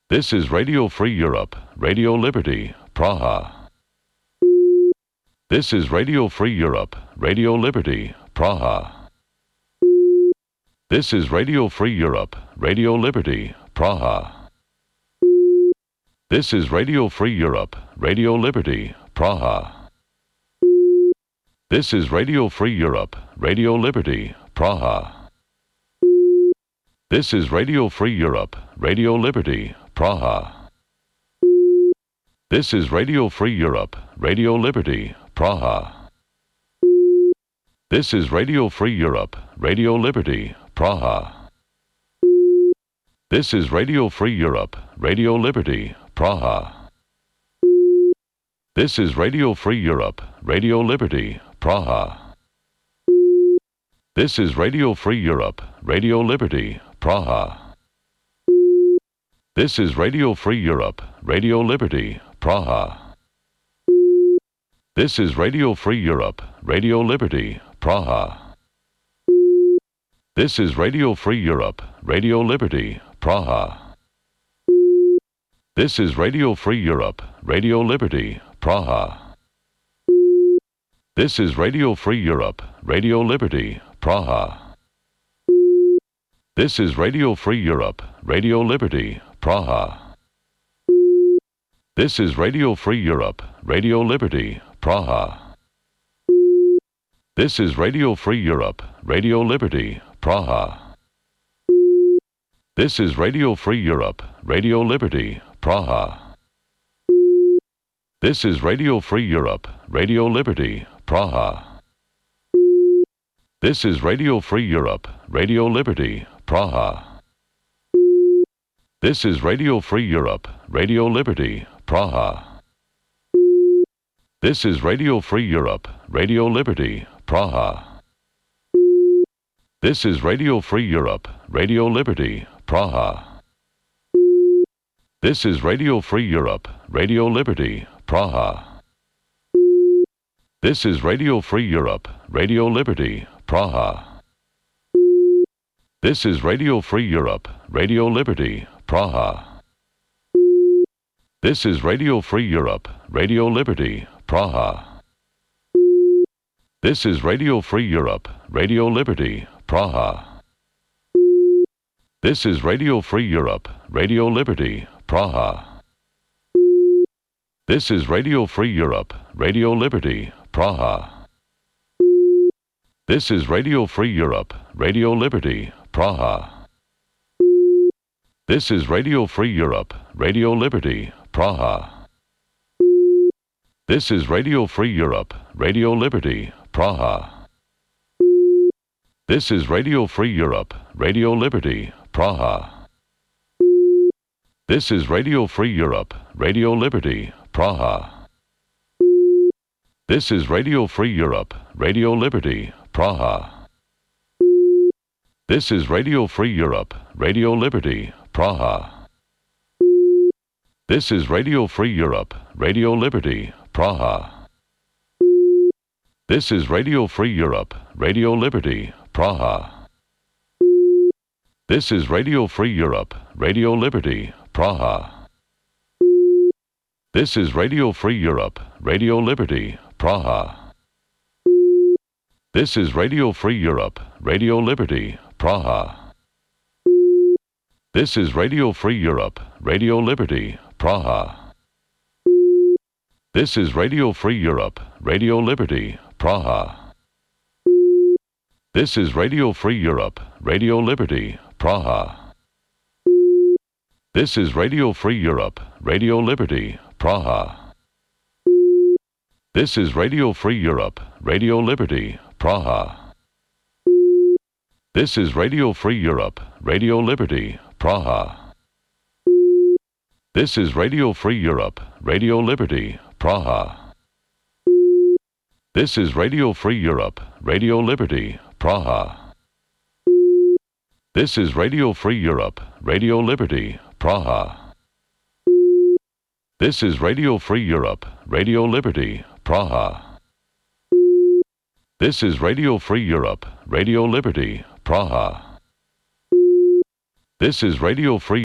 This is Radio Free Europe, Radio Liberty, Praha. This is Radio Free Europe, Radio Liberty, Praha. This is Radio Free Europe, Radio Liberty, Praha. This is Radio Free Europe, Radio Liberty, Praha. This is Radio Free Europe, Radio Liberty, Praha. This is Radio Free Europe, Radio Liberty, Praha. This is Radio Free Europe, Radio Liberty, Praha. This is Radio Free Europe, Radio Liberty, Praha. This is Radio Free Europe, Radio Liberty, Praha. This is Radio Free Europe, Radio Liberty, Praha. This is Radio Free Europe, Radio Liberty, Praha. This is Radio Free Europe, Radio Liberty, Praha. This is Radio Free Europe, Radio Liberty, Praha. This is Radio Free Europe, Radio Liberty, Praha. This is Radio Free Europe, Radio Liberty, Praha. This is Radio Free Europe, Radio Liberty, Praha. This is Radio Free Europe, Radio Liberty, Praha. This is Radio Free Europe, Radio Liberty, Praha. This is Radio Free Europe, Radio Liberty, Praha. This is Radio Free Europe, Radio Liberty, Praha. This is Radio Free Europe, Radio Liberty, Praha. This is Radio Free Europe, Radio Liberty, Praha. This is Radio Free Europe, Radio Liberty, Praha. This is Radio Free Europe, Radio Liberty, Praha. This is Radio Free Europe, Radio Liberty, Praha. This is Radio Free Europe, Radio Liberty, Praha. This is Radio Free Europe, Radio Liberty, Praha. This is Radio Free Europe, Radio Liberty, Praha. This is Radio Free Europe, Radio Liberty, Praha. This is Radio Free Europe, Radio Liberty, Praha. This is Radio Free Europe, Radio Liberty, Praha. This is Radio Free Europe, Radio Liberty, Praha. This is Radio Free Europe, Radio Liberty, Praha. This is Radio Free Europe, Radio Liberty, Praha. This is Radio Free Europe, Radio Liberty, Praha. This is Radio Free Europe, Radio Liberty, Praha. This is Radio Free Europe, Radio Liberty, Praha. This is Radio Free Europe, Radio Liberty, Praha. This is Radio Free Europe, Radio Liberty, Praha. This is Radio Free Europe, Radio Liberty, Praha. This is Radio Free Europe, Radio Liberty, Praha. This is Radio Free Europe, Radio Liberty, Praha. This is Radio Free Europe, Radio Liberty, Praha. This is Radio Free Europe, Radio Liberty, Praha. This is Radio Free Europe, Radio Liberty, Praha. This is Radio Free Europe, Radio Liberty, Praha. This is Radio Free Europe, Radio Liberty, Praha. This is Radio Free Europe, Radio Liberty, Praha. This is Radio Free Europe, Radio Liberty, Praha. This is Radio Free Europe, Radio Liberty, Praha. This is Radio Free Europe, Radio Liberty, Praha. This is Radio Free Europe, Radio Liberty, Praha. This is Radio Free Europe, Radio Liberty, Praha. This is Radio Free Europe, Radio Liberty, Praha. This is Radio Free Europe, Radio Liberty, Praha. This is Radio Free